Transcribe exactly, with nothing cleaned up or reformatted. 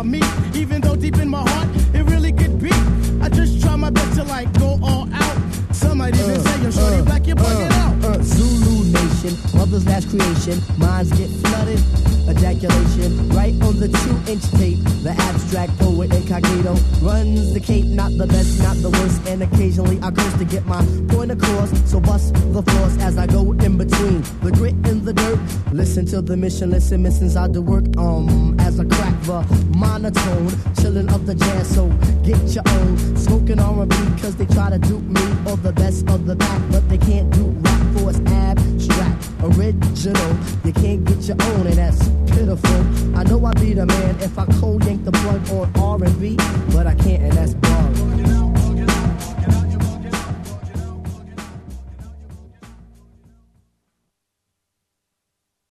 about me, even though deep in my heart it really get beat. I just try my best to like go all out. Some might even uh, say, yo, shorty uh, black, you're bugging uh, out. Uh, Zulu Nation, mother's last creation, minds get flooded. Ejaculation, right on the two-inch tape. The abstract poet incognito runs the cape, not the best, not the worst. And occasionally I curse to get my point across. So bust the floors as I go in between the grit and the dirt. Listen to the mission, listen, missions I do work. Um, as I crack the monotone, chillin' up the jazz. So get your own, smoking R and B, cause they try to dupe me or the best of the back, but they can't do rap for it's abstract, original. You can't get your own, and that's pitiful. I know I be the man if I cold yank the plug on R and B, but I can't, and that's bad.